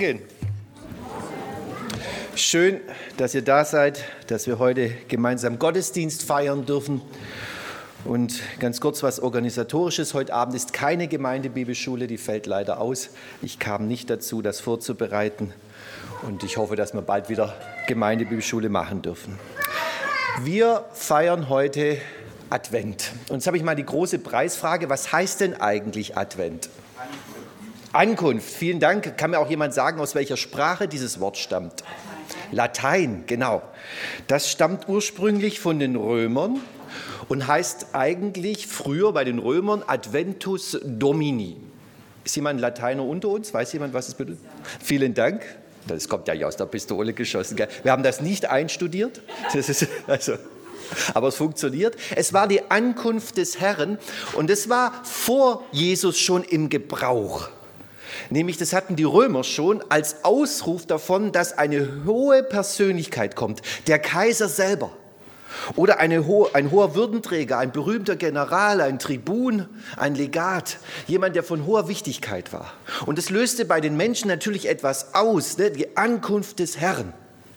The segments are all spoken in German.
Morgen. Schön, dass ihr da seid, dass wir heute gemeinsam Gottesdienst feiern dürfen. Und ganz kurz was Organisatorisches. Heute Abend ist keine Gemeindebibelschule, die fällt leider aus. Ich kam nicht dazu, das vorzubereiten. Und ich hoffe, dass wir bald wieder Gemeindebibelschule machen dürfen. Wir feiern heute Advent. Und jetzt habe ich mal die große Preisfrage, was heißt denn eigentlich Advent? Ankunft, vielen Dank. Kann mir auch jemand sagen, aus welcher Sprache dieses Wort stammt? Latein, genau. Das stammt ursprünglich von den Römern und heißt eigentlich früher bei den Römern Adventus Domini. Ist jemand Lateiner unter uns? Weiß jemand, was es bedeutet? Vielen Dank. Das kommt ja aus der Pistole geschossen. Gell? Wir haben das nicht einstudiert. Das ist aber es funktioniert. Es war die Ankunft des Herrn und es war vor Jesus schon im Gebrauch. Nämlich, das hatten die Römer schon als Ausruf davon, dass eine hohe Persönlichkeit kommt, der Kaiser selber. Oder ein hoher Würdenträger, ein berühmter General, ein Tribun, ein Legat, jemand, der von hoher Wichtigkeit war. Und es löste bei den Menschen natürlich etwas aus, ne? Die Ankunft des Herrn.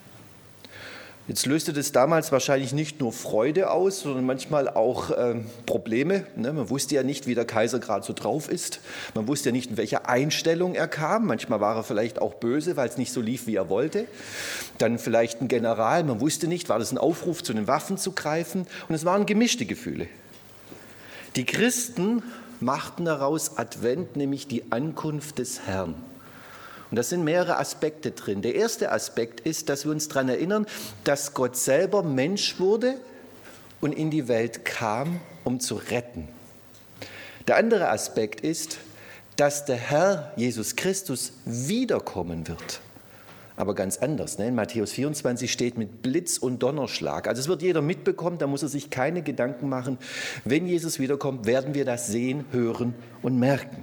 Jetzt löste das damals wahrscheinlich nicht nur Freude aus, sondern manchmal auch Probleme. Ne? Man wusste ja nicht, wie der Kaiser gerade so drauf ist. Man wusste ja nicht, in welcher Einstellung er kam. Manchmal war er vielleicht auch böse, weil es nicht so lief, wie er wollte. Dann vielleicht ein General. Man wusste nicht, war das ein Aufruf, zu den Waffen zu greifen. Und es waren gemischte Gefühle. Die Christen machten daraus Advent, nämlich die Ankunft des Herrn. Und da sind mehrere Aspekte drin. Der erste Aspekt ist, dass wir uns daran erinnern, dass Gott selber Mensch wurde und in die Welt kam, um zu retten. Der andere Aspekt ist, dass der Herr Jesus Christus wiederkommen wird. Aber ganz anders. Ne? In Matthäus 24 steht mit Blitz und Donnerschlag. Also es wird jeder mitbekommen, da muss er sich keine Gedanken machen. Wenn Jesus wiederkommt, werden wir das sehen, hören und merken.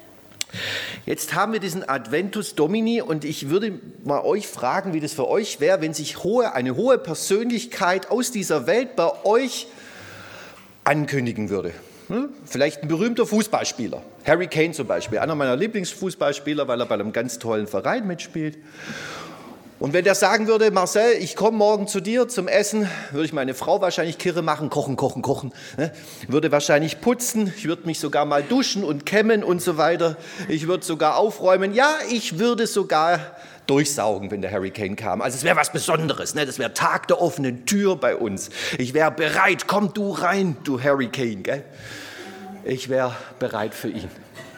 Jetzt haben wir diesen Adventus Domini und ich würde mal euch fragen, wie das für euch wäre, wenn sich eine hohe Persönlichkeit aus dieser Welt bei euch ankündigen würde. Vielleicht ein berühmter Fußballspieler, Harry Kane zum Beispiel, einer meiner Lieblingsfußballspieler, weil er bei einem ganz tollen Verein mitspielt. Und wenn der sagen würde, Marcel, ich komme morgen zu dir zum Essen, würde ich meine Frau wahrscheinlich kirre machen, kochen, ne? Würde wahrscheinlich putzen, ich würde mich sogar mal duschen und kämmen und so weiter. Ich würde sogar aufräumen, ja, ich würde sogar durchsaugen, wenn der Harry Kane kam. Also es wäre was Besonderes, ne? Das wäre Tag der offenen Tür bei uns. Ich wäre bereit, komm du rein, du Harry Kane, gell? Ich wäre bereit für ihn.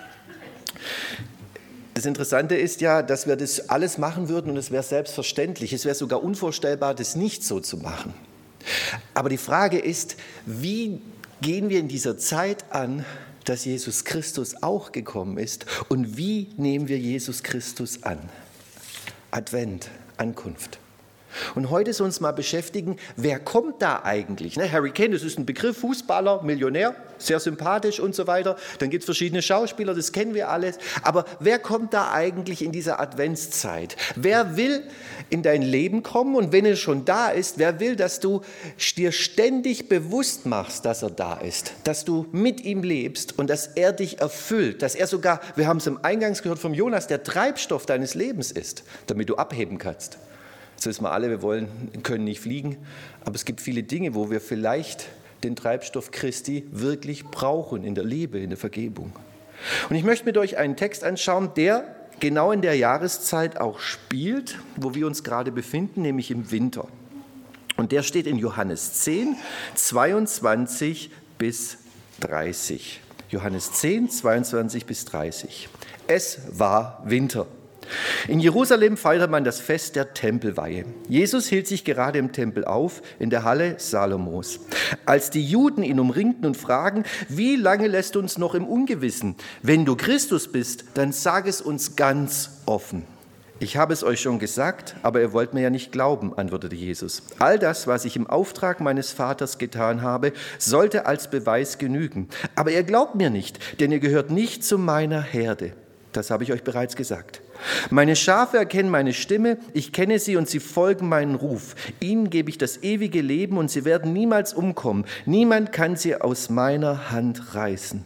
Das Interessante ist ja, dass wir das alles machen würden und es wäre selbstverständlich. Es wäre sogar unvorstellbar, das nicht so zu machen. Aber die Frage ist, wie gehen wir in dieser Zeit an, dass Jesus Christus auch gekommen ist und wie nehmen wir Jesus Christus an? Advent, Ankunft. Und heute soll uns mal beschäftigen, wer kommt da eigentlich? Ne, Harry Kane, das ist ein Begriff, Fußballer, Millionär, sehr sympathisch und so weiter. Dann gibt es verschiedene Schauspieler, das kennen wir alles. Aber wer kommt da eigentlich in dieser Adventszeit? Wer will in dein Leben kommen und wenn er schon da ist, wer will, dass du dir ständig bewusst machst, dass er da ist, dass du mit ihm lebst und dass er dich erfüllt, dass er sogar, wir haben es im Eingangs gehört vom Jonas, der Treibstoff deines Lebens ist, damit du abheben kannst. Das wissen wir alle, wir können nicht fliegen, aber es gibt viele Dinge, wo wir vielleicht den Treibstoff Christi wirklich brauchen, in der Liebe, in der Vergebung. Und ich möchte mit euch einen Text anschauen, der genau in der Jahreszeit auch spielt, wo wir uns gerade befinden, nämlich im Winter. Und der steht in Johannes 10, 22 bis 30. Johannes 10, 22 bis 30. Es war Winter. In Jerusalem feierte man das Fest der Tempelweihe. Jesus hielt sich gerade im Tempel auf, in der Halle Salomos. Als die Juden ihn umringten und fragen, wie lange lässt du uns noch im Ungewissen? Wenn du Christus bist, dann sag es uns ganz offen. Ich habe es euch schon gesagt, aber ihr wollt mir ja nicht glauben, antwortete Jesus. All das, was ich im Auftrag meines Vaters getan habe, sollte als Beweis genügen. Aber ihr glaubt mir nicht, denn ihr gehört nicht zu meiner Herde. Das habe ich euch bereits gesagt. Meine Schafe erkennen meine Stimme, ich kenne sie und sie folgen meinen Ruf. Ihnen gebe ich das ewige Leben und sie werden niemals umkommen. Niemand kann sie aus meiner Hand reißen.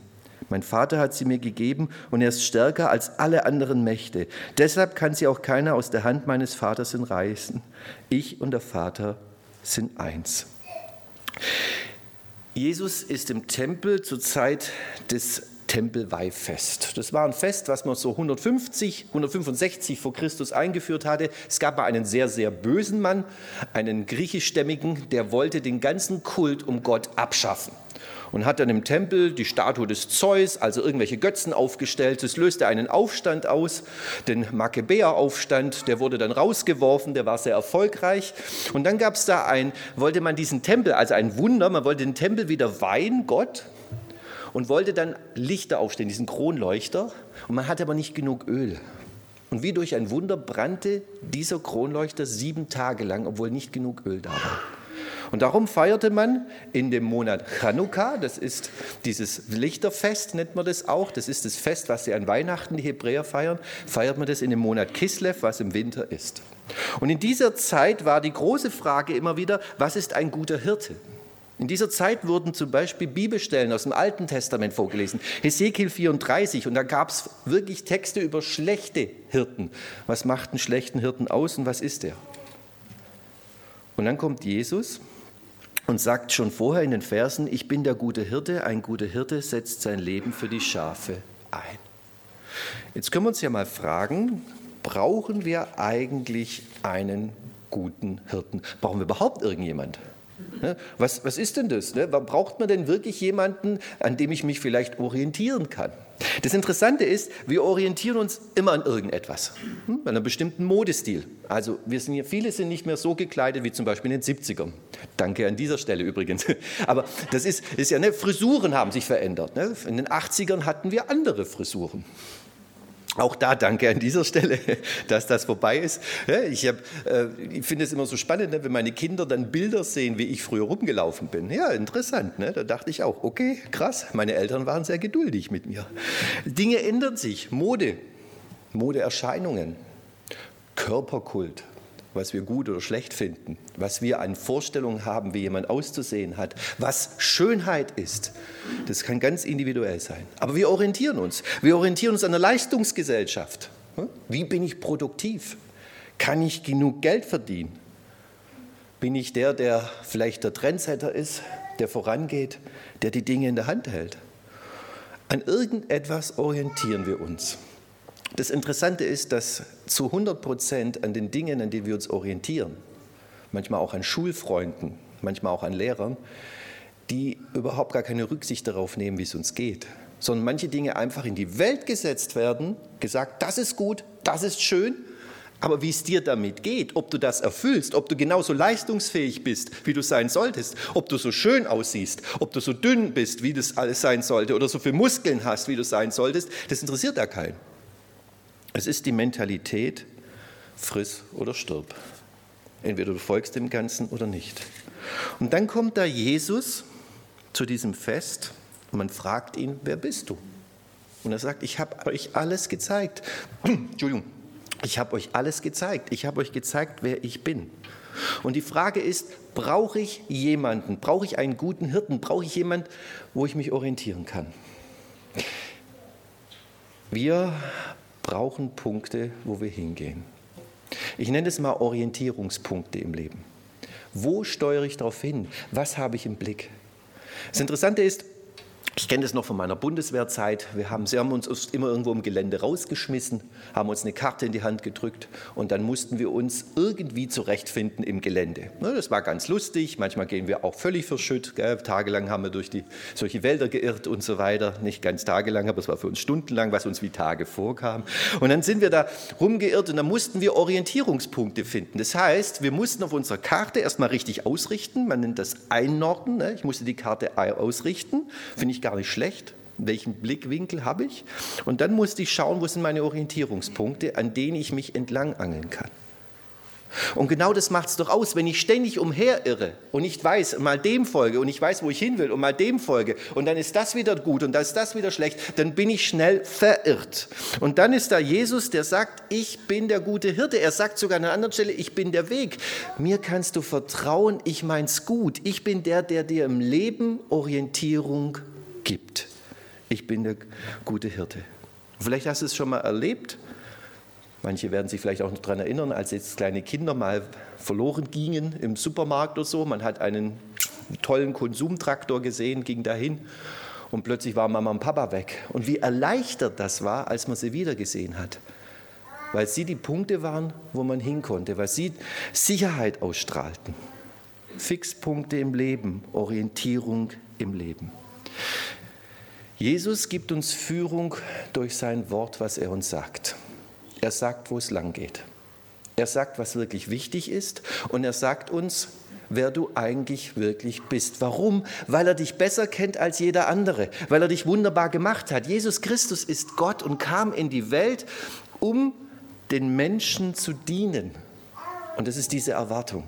Mein Vater hat sie mir gegeben und er ist stärker als alle anderen Mächte. Deshalb kann sie auch keiner aus der Hand meines Vaters entreißen. Ich und der Vater sind eins. Jesus ist im Tempel zur Zeit des Tempelweihfest. Das war ein Fest, was man so 165 vor Christus eingeführt hatte. Es gab mal einen sehr, sehr bösen Mann, einen griechischstämmigen, der wollte den ganzen Kult um Gott abschaffen. Und hat dann im Tempel die Statue des Zeus, also irgendwelche Götzen aufgestellt. Das löste einen Aufstand aus, den Makkabäeraufstand, der wurde dann rausgeworfen, der war sehr erfolgreich. Und dann gab es da wollte man diesen Tempel, also ein Wunder, man wollte den Tempel wieder weihen, Gott, und wollte dann Lichter aufstellen, diesen Kronleuchter. Und man hatte aber nicht genug Öl. Und wie durch ein Wunder brannte dieser Kronleuchter 7 Tage lang, obwohl nicht genug Öl da war. Und darum feierte man in dem Monat Chanukka, das ist dieses Lichterfest, nennt man das auch, das ist das Fest, was sie an Weihnachten, die Hebräer feiern, feiert man das in dem Monat Kislev, was im Winter ist. Und in dieser Zeit war die große Frage immer wieder, was ist ein guter Hirte? In dieser Zeit wurden zum Beispiel Bibelstellen aus dem Alten Testament vorgelesen, Hesekiel 34, und da gab es wirklich Texte über schlechte Hirten. Was macht einen schlechten Hirten aus und was ist er? Und dann kommt Jesus und sagt schon vorher in den Versen, ich bin der gute Hirte, ein guter Hirte setzt sein Leben für die Schafe ein. Jetzt können wir uns ja mal fragen, brauchen wir eigentlich einen guten Hirten? Brauchen wir überhaupt irgendjemand? Was ist denn das? Braucht man denn wirklich jemanden, an dem ich mich vielleicht orientieren kann? Das Interessante ist, wir orientieren uns immer an irgendetwas, an einem bestimmten Modestil. Also viele sind nicht mehr so gekleidet wie zum Beispiel in den 70ern. Danke an dieser Stelle übrigens. Aber das ist ja, Frisuren haben sich verändert. In den 80ern hatten wir andere Frisuren. Auch da danke an dieser Stelle, dass das vorbei ist. Ich finde es immer so spannend, wenn meine Kinder dann Bilder sehen, wie ich früher rumgelaufen bin. Ja, interessant. Da dachte ich auch, okay, krass, meine Eltern waren sehr geduldig mit mir. Dinge ändern sich, Modeerscheinungen, Körperkult, was wir gut oder schlecht finden, was wir an Vorstellungen haben, wie jemand auszusehen hat, was Schönheit ist. Das kann ganz individuell sein. Aber wir orientieren uns. Wir orientieren uns an der Leistungsgesellschaft. Wie bin ich produktiv? Kann ich genug Geld verdienen? Bin ich der vielleicht der Trendsetter ist, der vorangeht, der die Dinge in der Hand hält? An irgendetwas orientieren wir uns. Das Interessante ist, dass zu 100% an den Dingen, an denen wir uns orientieren, manchmal auch an Schulfreunden, manchmal auch an Lehrern, die überhaupt gar keine Rücksicht darauf nehmen, wie es uns geht, sondern manche Dinge einfach in die Welt gesetzt werden, gesagt, das ist gut, das ist schön, aber wie es dir damit geht, ob du das erfüllst, ob du genauso leistungsfähig bist, wie du sein solltest, ob du so schön aussiehst, ob du so dünn bist, wie das alles sein sollte, oder so viele Muskeln hast, wie du sein solltest, das interessiert da keinen. Es ist die Mentalität, friss oder stirb. Entweder du folgst dem Ganzen oder nicht. Und dann kommt da Jesus zu diesem Fest und man fragt ihn, wer bist du? Und er sagt, ich habe euch alles gezeigt. Entschuldigung, ich habe euch alles gezeigt. Ich habe euch gezeigt, wer ich bin. Und die Frage ist, brauche ich jemanden, brauche ich einen guten Hirten, brauche ich jemanden, wo ich mich orientieren kann? Wir brauchen Punkte, wo wir hingehen. Ich nenne es mal Orientierungspunkte im Leben. Wo steuere ich darauf hin? Was habe ich im Blick? Das Interessante ist, ich kenne das noch von meiner Bundeswehrzeit. Sie haben uns immer irgendwo im Gelände rausgeschmissen, haben uns eine Karte in die Hand gedrückt und dann mussten wir uns irgendwie zurechtfinden im Gelände. Das war ganz lustig, manchmal gehen wir auch völlig verschütt. Tagelang haben wir durch solche Wälder geirrt und so weiter. Nicht ganz tagelang, aber es war für uns stundenlang, was uns wie Tage vorkam. Und dann sind wir da rumgeirrt und dann mussten wir Orientierungspunkte finden. Das heißt, wir mussten auf unserer Karte erstmal richtig ausrichten. Man nennt das Einnorden. Ich musste die Karte ausrichten. Finde ich gar nicht schlecht. Welchen Blickwinkel habe ich? Und dann musste ich schauen, wo sind meine Orientierungspunkte, an denen ich mich entlangangeln kann. Und genau das macht es doch aus, wenn ich ständig umherirre und nicht weiß, mal dem folge und ich weiß, wo ich hin will und mal dem folge und dann ist das wieder gut und dann ist das wieder schlecht, dann bin ich schnell verirrt. Und dann ist da Jesus, der sagt, ich bin der gute Hirte. Er sagt sogar an einer anderen Stelle, ich bin der Weg. Mir kannst du vertrauen, ich mein's gut. Ich bin der dir im Leben Orientierung gibt. Ich bin der gute Hirte. Vielleicht hast du es schon mal erlebt. Manche werden sich vielleicht auch noch daran erinnern, als jetzt kleine Kinder mal verloren gingen im Supermarkt oder so. Man hat einen tollen Konsumtraktor gesehen, ging dahin und plötzlich waren Mama und Papa weg. Und wie erleichtert das war, als man sie wiedergesehen hat. Weil sie die Punkte waren, wo man hin konnte, weil sie Sicherheit ausstrahlten. Fixpunkte im Leben, Orientierung im Leben. Jesus gibt uns Führung durch sein Wort, was er uns sagt. Er sagt, wo es lang geht. Er sagt, was wirklich wichtig ist und er sagt uns, wer du eigentlich wirklich bist. Warum? Weil er dich besser kennt als jeder andere, weil er dich wunderbar gemacht hat. Jesus Christus ist Gott und kam in die Welt, um den Menschen zu dienen. Und das ist diese Erwartung.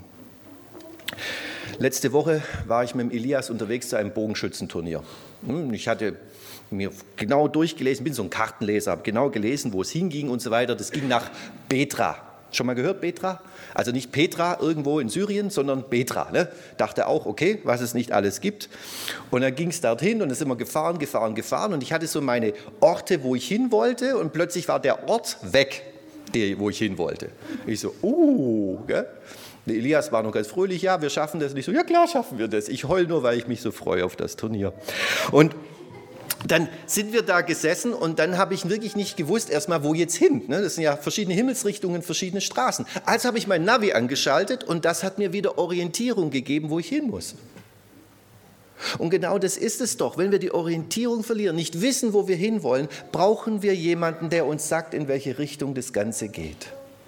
Letzte Woche war ich mit dem Elias unterwegs zu einem Bogenschützenturnier. Ich hatte mir genau durchgelesen, bin so ein Kartenleser, habe genau gelesen, wo es hinging und so weiter. Das ging nach Petra. Schon mal gehört, Petra? Also nicht Petra irgendwo in Syrien, sondern Petra. Ne? Dachte auch, okay, was es nicht alles gibt. Und dann ging es dorthin und dann sind wir gefahren. Und ich hatte so meine Orte, wo ich hin wollte und plötzlich war der Ort weg, wo ich hin wollte. Ich so, gell? Der Elias war noch ganz fröhlich, ja, wir schaffen das. Und ich so, ja klar schaffen wir das. Ich heule nur, weil ich mich so freue auf das Turnier. Und dann sind wir da gesessen und dann habe ich wirklich nicht gewusst, erstmal, wo jetzt hin. Das sind ja verschiedene Himmelsrichtungen, verschiedene Straßen. Also habe ich mein Navi angeschaltet und das hat mir wieder Orientierung gegeben, wo ich hin muss. Und genau das ist es doch. Wenn wir die Orientierung verlieren, nicht wissen, wo wir hinwollen, brauchen wir jemanden, der uns sagt, in welche Richtung das Ganze geht.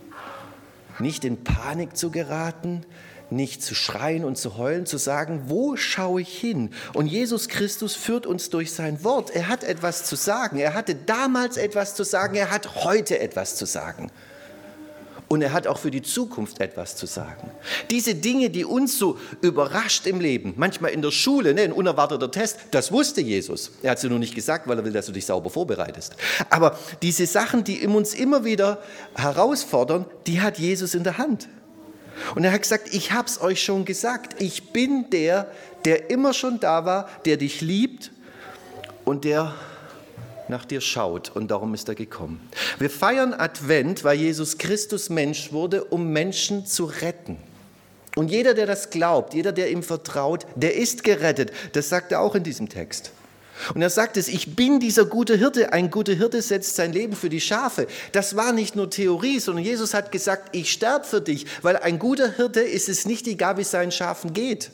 Nicht in Panik zu geraten, nicht zu schreien und zu heulen, zu sagen, wo schaue ich hin? Und Jesus Christus führt uns durch sein Wort. Er hat etwas zu sagen. Er hatte damals etwas zu sagen. Er hat heute etwas zu sagen. Und er hat auch für die Zukunft etwas zu sagen. Diese Dinge, die uns so überrascht im Leben, manchmal in der Schule, ein unerwarteter Test, das wusste Jesus. Er hat sie nur nicht gesagt, weil er will, dass du dich sauber vorbereitest. Aber diese Sachen, die uns immer wieder herausfordern, die hat Jesus in der Hand. Und er hat gesagt, ich habe es euch schon gesagt, ich bin der immer schon da war, der dich liebt und der nach dir schaut. Und darum ist er gekommen. Wir feiern Advent, weil Jesus Christus Mensch wurde, um Menschen zu retten. Und jeder, der das glaubt, jeder, der ihm vertraut, der ist gerettet. Das sagt er auch in diesem Text. Und er sagt es, ich bin dieser gute Hirte. Ein guter Hirte setzt sein Leben für die Schafe. Das war nicht nur Theorie, sondern Jesus hat gesagt, ich sterbe für dich, weil ein guter Hirte ist es nicht egal, wie es seinen Schafen geht.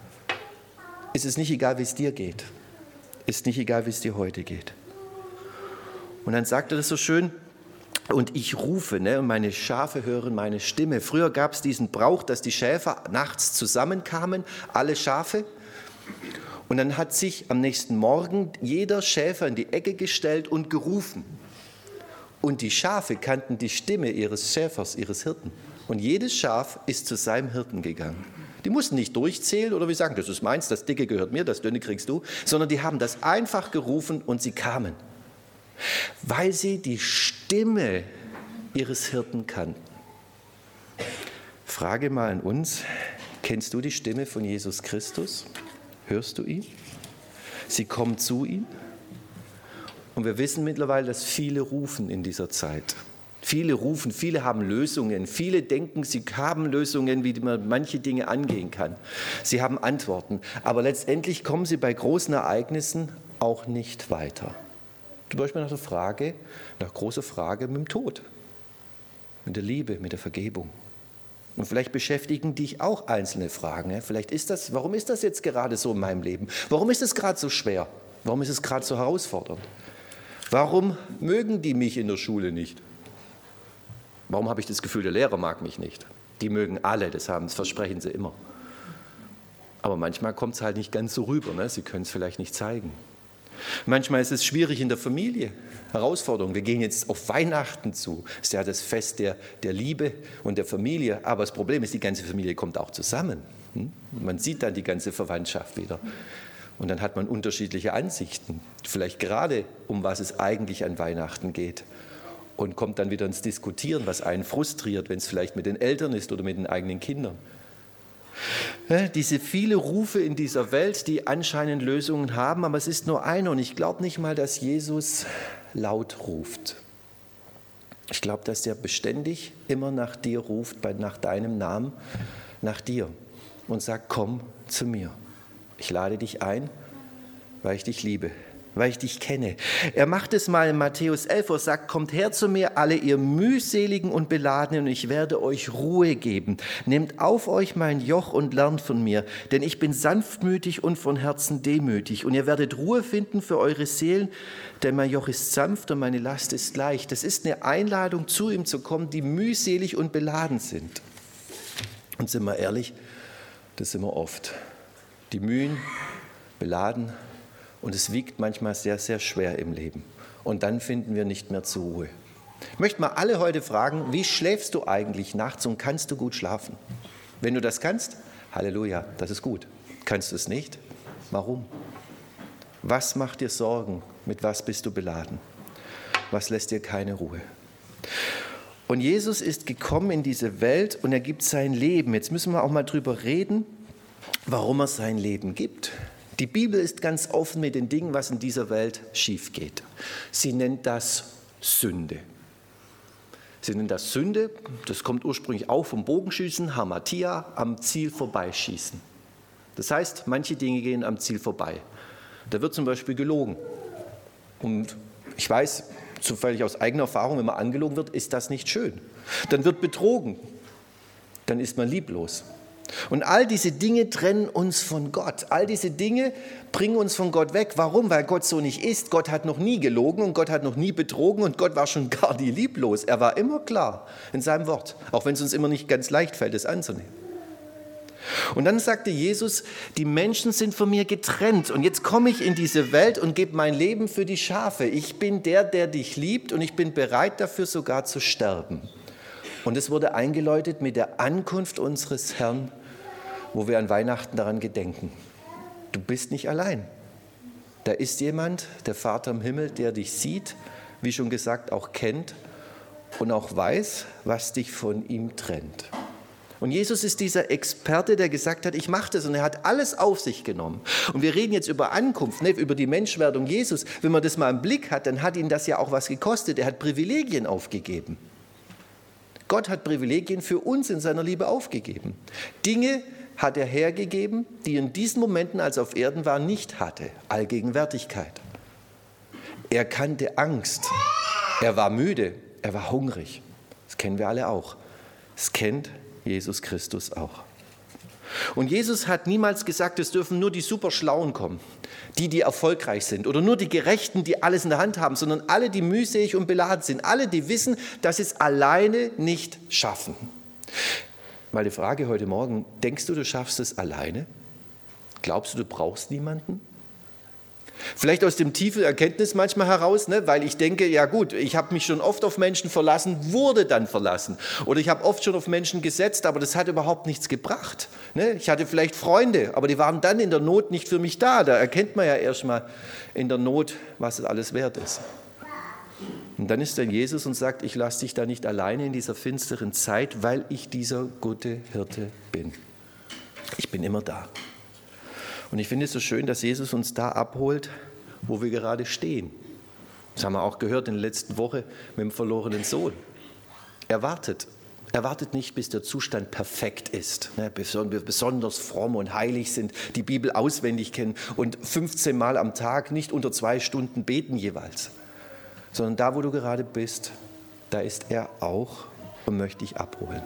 Ist es nicht egal, wie es dir geht. Ist nicht egal, wie es dir heute geht. Und dann sagt er das so schön, und ich rufe, und meine Schafe hören meine Stimme. Früher gab es diesen Brauch, dass die Schäfer nachts zusammenkamen, alle Schafe. Und dann hat sich am nächsten Morgen jeder Schäfer in die Ecke gestellt und gerufen. Und die Schafe kannten die Stimme ihres Schäfers, ihres Hirten. Und jedes Schaf ist zu seinem Hirten gegangen. Die mussten nicht durchzählen oder wie sagen, das ist meins, das Dicke gehört mir, das Dünne kriegst du, sondern die haben das einfach gerufen und sie kamen. Weil sie die Stimme ihres Hirten kannten. Frage mal an uns, kennst du die Stimme von Jesus Christus? Hörst du ihn? Sie kommen zu ihm. Und wir wissen mittlerweile, dass viele rufen in dieser Zeit. Viele rufen, viele haben Lösungen. Viele denken, sie haben Lösungen, wie man manche Dinge angehen kann. Sie haben Antworten. Aber letztendlich kommen sie bei großen Ereignissen auch nicht weiter. Zum Beispiel nach großer Frage mit dem Tod, mit der Liebe, mit der Vergebung. Und vielleicht beschäftigen dich auch einzelne Fragen. Warum ist das jetzt gerade so in meinem Leben? Warum ist es gerade so schwer? Warum ist es gerade so herausfordernd? Warum mögen die mich in der Schule nicht? Warum habe ich das Gefühl, der Lehrer mag mich nicht? Die mögen alle, das versprechen sie immer. Aber manchmal kommt es halt nicht ganz so rüber. Sie können es vielleicht nicht zeigen. Manchmal ist es schwierig in der Familie, Herausforderung. Wir gehen jetzt auf Weihnachten zu. Das ist ja das Fest der Liebe und der Familie. Aber das Problem ist, die ganze Familie kommt auch zusammen. Man sieht dann die ganze Verwandtschaft wieder. Und dann hat man unterschiedliche Ansichten. Vielleicht gerade, um was es eigentlich an Weihnachten geht. Und kommt dann wieder ins Diskutieren, was einen frustriert, wenn es vielleicht mit den Eltern ist oder mit den eigenen Kindern. Diese viele Rufe in dieser Welt, die anscheinend Lösungen haben, aber es ist nur einer und ich glaube nicht mal, dass Jesus laut ruft. Ich glaube, dass er beständig immer nach dir ruft, nach deinem Namen, nach dir und sagt, komm zu mir. Ich lade dich ein, weil ich dich liebe, weil ich dich kenne. Er macht es mal in Matthäus 11, wo er sagt, kommt her zu mir, alle ihr mühseligen und beladenen, und ich werde euch Ruhe geben. Nehmt auf euch mein Joch und lernt von mir, denn ich bin sanftmütig und von Herzen demütig. Und ihr werdet Ruhe finden für eure Seelen, denn mein Joch ist sanft und meine Last ist leicht. Das ist eine Einladung, zu ihm zu kommen, die mühselig und beladen sind. Und sind wir ehrlich, das sind wir oft. Die Mühen, beladen, und es wiegt manchmal sehr, sehr schwer im Leben. Und dann finden wir nicht mehr zur Ruhe. Ich möchte mal alle heute fragen, wie schläfst du eigentlich nachts und kannst du gut schlafen? Wenn du das kannst, Halleluja, das ist gut. Kannst du es nicht? Warum? Was macht dir Sorgen? Mit was bist du beladen? Was lässt dir keine Ruhe? Und Jesus ist gekommen in diese Welt und er gibt sein Leben. Jetzt müssen wir auch mal drüber reden, warum er sein Leben gibt. Die Bibel ist ganz offen mit den Dingen, was in dieser Welt schief geht. Sie nennt das Sünde. Sie nennt das Sünde, das kommt ursprünglich auch vom Bogenschießen, Hamatia, am Ziel vorbeischießen. Das heißt, manche Dinge gehen am Ziel vorbei. Da wird zum Beispiel gelogen. Und ich weiß, zufällig aus eigener Erfahrung, wenn man angelogen wird, ist das nicht schön. Dann wird betrogen, dann ist man lieblos. Und all diese Dinge trennen uns von Gott. All diese Dinge bringen uns von Gott weg. Warum? Weil Gott so nicht ist. Gott hat noch nie gelogen und Gott hat noch nie betrogen und Gott war schon gar nie lieblos. Er war immer klar in seinem Wort, auch wenn es uns immer nicht ganz leicht fällt, es anzunehmen. Und dann sagte Jesus, die Menschen sind von mir getrennt und jetzt komme ich in diese Welt und gebe mein Leben für die Schafe. Ich bin der, der dich liebt und ich bin bereit dafür sogar zu sterben. Und es wurde eingeläutet mit der Ankunft unseres Herrn, wo wir an Weihnachten daran gedenken. Du bist nicht allein. Da ist jemand, der Vater im Himmel, der dich sieht, wie schon gesagt, auch kennt und auch weiß, was dich von ihm trennt. Und Jesus ist dieser Experte, der gesagt hat, ich mache das, und er hat alles auf sich genommen. Und wir reden jetzt über Ankunft, über die Menschwerdung Jesus. Wenn man das mal im Blick hat, dann hat ihn das ja auch was gekostet. Er hat Privilegien aufgegeben. Gott hat Privilegien für uns in seiner Liebe aufgegeben. Dinge hat er hergegeben, die in diesen Momenten, als er auf Erden war, nicht hatte. Allgegenwärtigkeit. Er kannte Angst. Er war müde. Er war hungrig. Das kennen wir alle auch. Das kennt Jesus Christus auch. Und Jesus hat niemals gesagt, es dürfen nur die Superschlauen kommen, die erfolgreich sind, oder nur die Gerechten, die alles in der Hand haben, sondern alle, die mühselig und beladen sind, alle, die wissen, dass sie es alleine nicht schaffen. Mal die Frage heute Morgen, denkst du, du schaffst es alleine? Glaubst du, du brauchst niemanden? Vielleicht aus dem tiefen Erkenntnis manchmal heraus, weil ich denke, ja gut, ich habe mich schon oft auf Menschen verlassen, wurde dann verlassen. Oder ich habe oft schon auf Menschen gesetzt, aber das hat überhaupt nichts gebracht. Ich hatte vielleicht Freunde, aber die waren dann in der Not nicht für mich da. Da erkennt man ja erstmal in der Not, was es alles wert ist. Und dann ist dann Jesus und sagt, ich lasse dich da nicht alleine in dieser finsteren Zeit, weil ich dieser gute Hirte bin. Ich bin immer da. Und ich finde es so schön, dass Jesus uns da abholt, wo wir gerade stehen. Das haben wir auch gehört in der letzten Woche mit dem verlorenen Sohn. Er wartet nicht, bis der Zustand perfekt ist, bis wir besonders fromm und heilig sind, die Bibel auswendig kennen und 15 Mal am Tag nicht unter 2 Stunden beten jeweils. Sondern da, wo du gerade bist, da ist er auch und möchte dich abholen.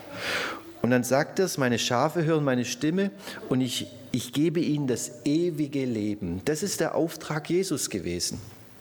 Und dann sagt er, meine Schafe hören meine Stimme und ich gebe ihnen das ewige Leben. Das ist der Auftrag Jesus gewesen.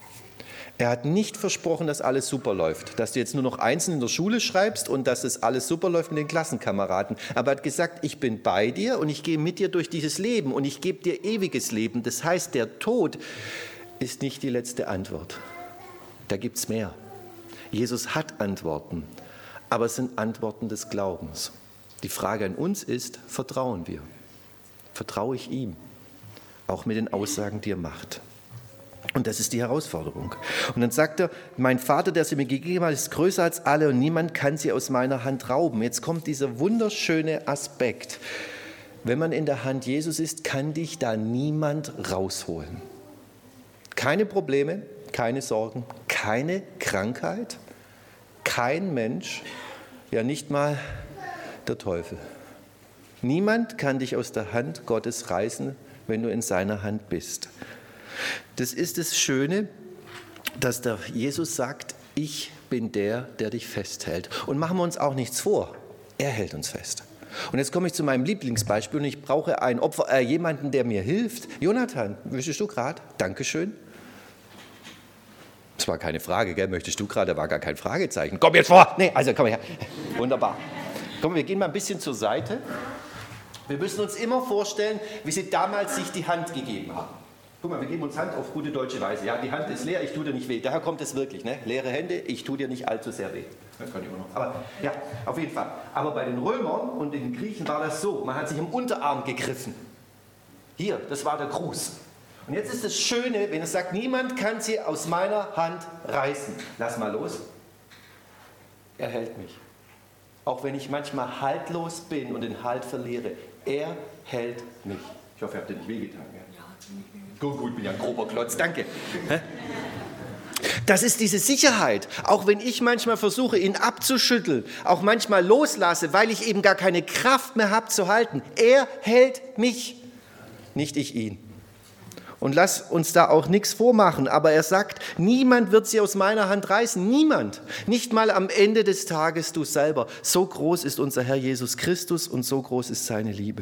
Er hat nicht versprochen, dass alles super läuft, dass du jetzt nur noch einzeln in der Schule schreibst und dass es alles super läuft mit den Klassenkameraden. Aber er hat gesagt, ich bin bei dir und ich gehe mit dir durch dieses Leben und ich gebe dir ewiges Leben. Das heißt, der Tod ist nicht die letzte Antwort. Da gibt es mehr. Jesus hat Antworten, aber es sind Antworten des Glaubens. Die Frage an uns ist, vertrauen wir? Vertraue ich ihm? Auch mit den Aussagen, die er macht. Und das ist die Herausforderung. Und dann sagt er, mein Vater, der sie mir gegeben hat, ist größer als alle und niemand kann sie aus meiner Hand rauben. Jetzt kommt dieser wunderschöne Aspekt. wenn man in der Hand Jesus ist, kann dich da niemand rausholen. Keine Probleme, keine Sorgen, keine Krankheit, kein Mensch, ja nicht mal der Teufel. Niemand kann dich aus der Hand Gottes reißen, wenn du in seiner Hand bist. Das ist das Schöne, dass der Jesus sagt, ich bin der dich festhält. Und machen wir uns auch nichts vor, er hält uns fest. Und jetzt komme ich zu meinem Lieblingsbeispiel und ich brauche jemanden, der mir hilft. Jonathan, möchtest du gerade? Dankeschön. Das war keine Frage, gell? Möchtest du gerade? Da war gar kein Fragezeichen. Komm jetzt vor! Nee, also komm her. Wunderbar. Komm, wir gehen mal ein bisschen zur Seite. Wir müssen uns immer vorstellen, wie sie damals sich die Hand gegeben haben. Guck mal, wir geben uns Hand auf gute deutsche Weise. Ja, die Hand ist leer, ich tue dir nicht weh. Daher kommt es wirklich, ne? Leere Hände, ich tue dir nicht allzu sehr weh. Das kann ich immer noch. Aber ja, auf jeden Fall. Aber bei den Römern und den Griechen war das so. Man hat sich im Unterarm gegriffen. Hier, das war der Gruß. Und jetzt ist das Schöne, wenn er sagt, niemand kann sie aus meiner Hand reißen. Lass mal los. Er hält mich. Auch wenn ich manchmal haltlos bin und den Halt verliere. Er hält mich. Ich hoffe, ihr habt dir nicht wehgetan. Ja, gut, bin ja ein grober Klotz, danke. Das ist diese Sicherheit. Auch wenn ich manchmal versuche, ihn abzuschütteln, auch manchmal loslasse, weil ich eben gar keine Kraft mehr habe zu halten. Er hält mich, nicht ich ihn. Und lass uns da auch nichts vormachen, aber er sagt, niemand wird sie aus meiner Hand reißen, niemand. Nicht mal am Ende des Tages du selber. So groß ist unser Herr Jesus Christus und so groß ist seine Liebe.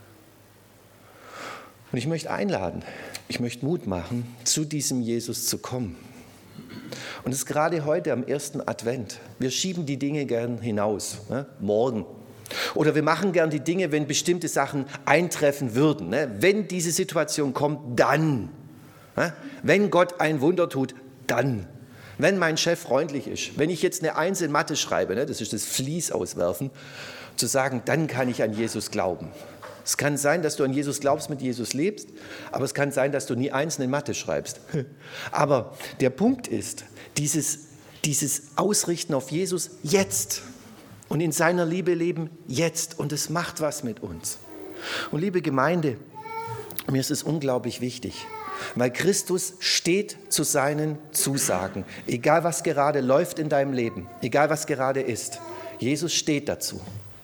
Und ich möchte einladen, ich möchte Mut machen, zu diesem Jesus zu kommen. Und es ist gerade heute am ersten Advent. Wir schieben die Dinge gern hinaus, ne? Morgen. Oder wir machen gern die Dinge, wenn bestimmte Sachen eintreffen würden. Ne? Wenn diese Situation kommt, dann. Ne? Wenn Gott ein Wunder tut, dann. Wenn mein Chef freundlich ist. Wenn ich jetzt eine 1 in Mathe schreibe, ne? Das ist das Vlies auswerfen, zu sagen, dann kann ich an Jesus glauben. Es kann sein, dass du an Jesus glaubst, mit Jesus lebst, aber es kann sein, dass du nie 1 in Mathe schreibst. Aber der Punkt ist, dieses Ausrichten auf Jesus jetzt. Und in seiner Liebe leben jetzt. Und es macht was mit uns. Und liebe Gemeinde, mir ist es unglaublich wichtig, weil Christus steht zu seinen Zusagen. Egal was gerade läuft in deinem Leben, egal was gerade ist, Jesus steht dazu.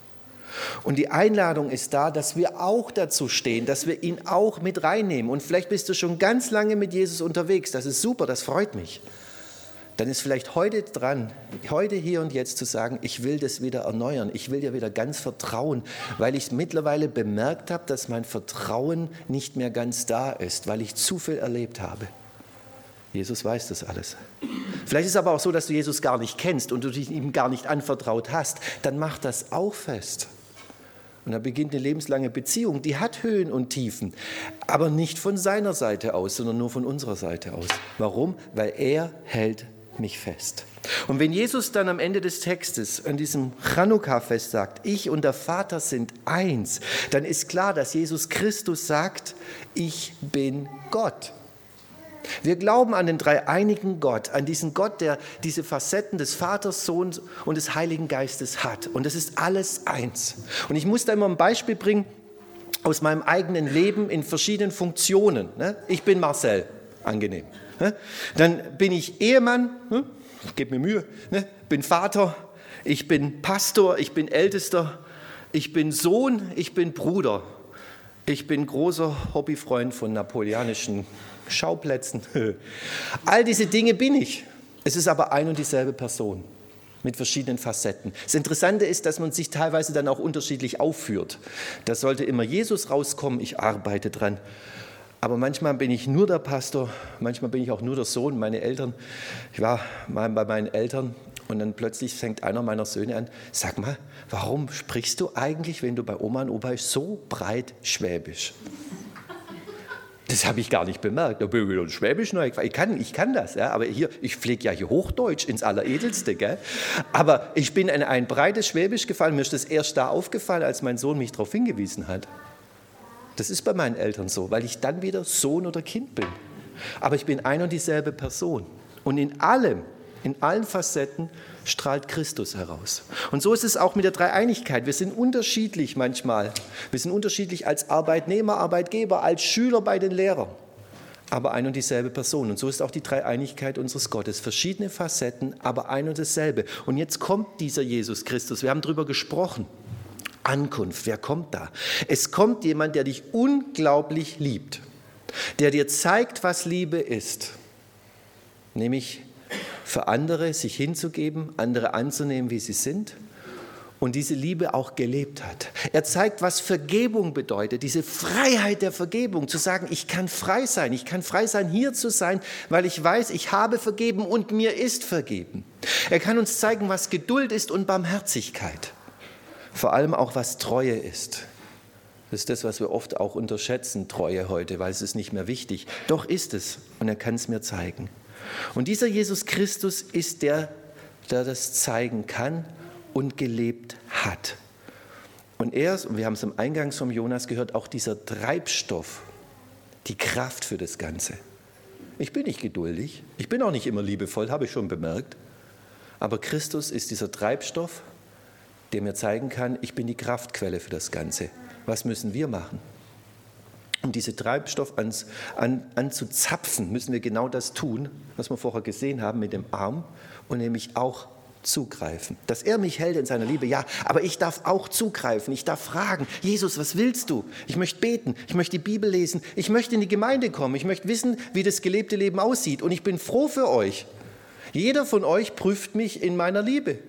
Und die Einladung ist da, dass wir auch dazu stehen, dass wir ihn auch mit reinnehmen. Und vielleicht bist du schon ganz lange mit Jesus unterwegs. Das ist super, das freut mich. Dann ist vielleicht heute dran, heute, hier und jetzt zu sagen, ich will das wieder erneuern, ich will dir wieder ganz vertrauen, weil ich mittlerweile bemerkt habe, dass mein Vertrauen nicht mehr ganz da ist, weil ich zu viel erlebt habe. Jesus weiß das alles. Vielleicht ist es aber auch so, dass du Jesus gar nicht kennst und du dich ihm gar nicht anvertraut hast. Dann mach das auch fest. Und da beginnt eine lebenslange Beziehung, die hat Höhen und Tiefen, aber nicht von seiner Seite aus, sondern nur von unserer Seite aus. Warum? Weil er hält mich fest. Und wenn Jesus dann am Ende des Textes an diesem Chanukka-Fest sagt, ich und der Vater sind eins, dann ist klar, dass Jesus Christus sagt, ich bin Gott. Wir glauben an den dreieinigen Gott, an diesen Gott, der diese Facetten des Vaters, Sohns und des Heiligen Geistes hat. Und das ist alles eins. Und ich muss da immer ein Beispiel bringen aus meinem eigenen Leben in verschiedenen Funktionen. Ich bin Marcel, angenehm. Dann bin ich Ehemann, ich gebe mir Mühe, bin Vater, ich bin Pastor, ich bin Ältester, ich bin Sohn, ich bin Bruder, ich bin großer Hobbyfreund von napoleonischen Schauplätzen. All diese Dinge bin ich. Es ist aber ein und dieselbe Person mit verschiedenen Facetten. Das Interessante ist, dass man sich teilweise dann auch unterschiedlich aufführt. Da sollte immer Jesus rauskommen, ich arbeite dran. Aber manchmal bin ich nur der Pastor, manchmal bin ich auch nur der Sohn. Meine Eltern, ich war mal bei meinen Eltern und dann plötzlich fängt einer meiner Söhne an, sag mal, warum sprichst du eigentlich, wenn du bei Oma und Opa bist, so breit Schwäbisch? Das habe ich gar nicht bemerkt. Da bin ich wieder Schwäbisch neu. Ich kann das, ja, aber ich pflege ja hier Hochdeutsch ins Alleredelste. Gell? Aber ich bin in ein breites Schwäbisch gefallen. Mir ist das erst da aufgefallen, als mein Sohn mich darauf hingewiesen hat. Das ist bei meinen Eltern so, weil ich dann wieder Sohn oder Kind bin. Aber ich bin ein und dieselbe Person. Und in allem in allen Facetten strahlt Christus heraus. Und so ist es auch mit der Dreieinigkeit. Wir sind unterschiedlich manchmal. Wir sind unterschiedlich als Arbeitnehmer, Arbeitgeber, als Schüler bei den Lehrern. Aber ein und dieselbe Person. Und so ist auch die Dreieinigkeit unseres Gottes. Verschiedene Facetten, aber ein und dasselbe. Und jetzt kommt dieser Jesus Christus. Wir haben darüber gesprochen. Ankunft, wer kommt da? Es kommt jemand, der dich unglaublich liebt. Der dir zeigt, was Liebe ist. Nämlich für andere sich hinzugeben, andere anzunehmen, wie sie sind. Und diese Liebe auch gelebt hat. Er zeigt, was Vergebung bedeutet, diese Freiheit der Vergebung, zu sagen, ich kann frei sein, hier zu sein, weil ich weiß, ich habe vergeben und mir ist vergeben. Er kann uns zeigen, was Geduld ist und Barmherzigkeit, vor allem auch, was Treue ist. Das ist das, was wir oft auch unterschätzen, Treue heute, weil es ist nicht mehr wichtig. Doch ist es und er kann es mir zeigen. Und dieser Jesus Christus ist der das zeigen kann und gelebt hat. Und er ist, und wir haben es am Eingang vom Jonas gehört, auch dieser Treibstoff, die Kraft für das Ganze. Ich bin nicht geduldig, ich bin auch nicht immer liebevoll, habe ich schon bemerkt. Aber Christus ist dieser Treibstoff, der mir zeigen kann, ich bin die Kraftquelle für das Ganze. Was müssen wir machen? Um diese Treibstoff anzuzapfen, müssen wir genau das tun, was wir vorher gesehen haben mit dem Arm, und nämlich auch zugreifen. Dass er mich hält in seiner Liebe, ja, aber ich darf auch zugreifen, ich darf fragen, Jesus, was willst du? Ich möchte beten, ich möchte die Bibel lesen, ich möchte in die Gemeinde kommen, ich möchte wissen, wie das gelebte Leben aussieht und ich bin froh für euch. Jeder von euch prüft mich in meiner Liebe.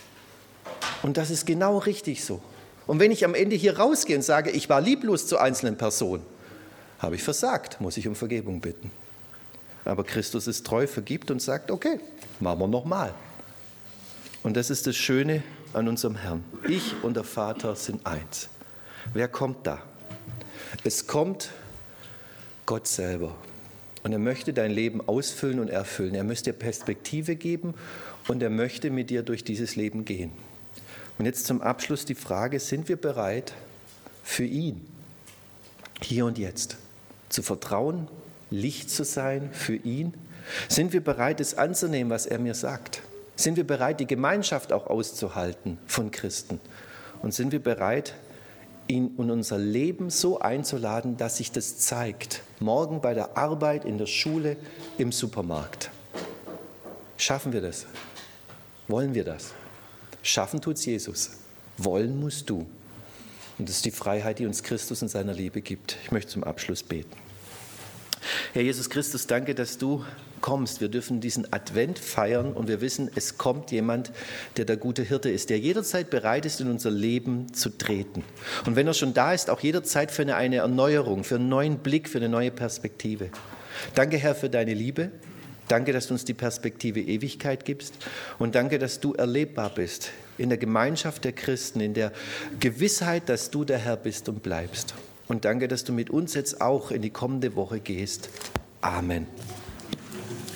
Und das ist genau richtig so. Und wenn ich am Ende hier rausgehe und sage, ich war lieblos zu einzelnen Personen, habe ich versagt, muss ich um Vergebung bitten. Aber Christus ist treu, vergibt und sagt, okay, machen wir nochmal. Und das ist das Schöne an unserem Herrn. Ich und der Vater sind eins. Wer kommt da? Es kommt Gott selber. Und er möchte dein Leben ausfüllen und erfüllen. Er möchte dir Perspektive geben und er möchte mit dir durch dieses Leben gehen. Und jetzt zum Abschluss die Frage, sind wir bereit für ihn, hier und jetzt, zu vertrauen, Licht zu sein für ihn? Sind wir bereit, es anzunehmen, was er mir sagt? Sind wir bereit, die Gemeinschaft auch auszuhalten von Christen? Und sind wir bereit, ihn in unser Leben so einzuladen, dass sich das zeigt? Morgen bei der Arbeit, in der Schule, im Supermarkt. Schaffen wir das? Wollen wir das? Schaffen tut's Jesus. Wollen musst du. Und das ist die Freiheit, die uns Christus in seiner Liebe gibt. Ich möchte zum Abschluss beten. Herr Jesus Christus, danke, dass du kommst. Wir dürfen diesen Advent feiern und wir wissen, es kommt jemand, der der gute Hirte ist, der jederzeit bereit ist, in unser Leben zu treten. Und wenn er schon da ist, auch jederzeit für eine Erneuerung, für einen neuen Blick, für eine neue Perspektive. Danke, Herr, für deine Liebe. Danke, dass du uns die Perspektive Ewigkeit gibst. Und danke, dass du erlebbar bist in der Gemeinschaft der Christen, in der Gewissheit, dass du der Herr bist und bleibst. Und danke, dass du mit uns jetzt auch in die kommende Woche gehst. Amen.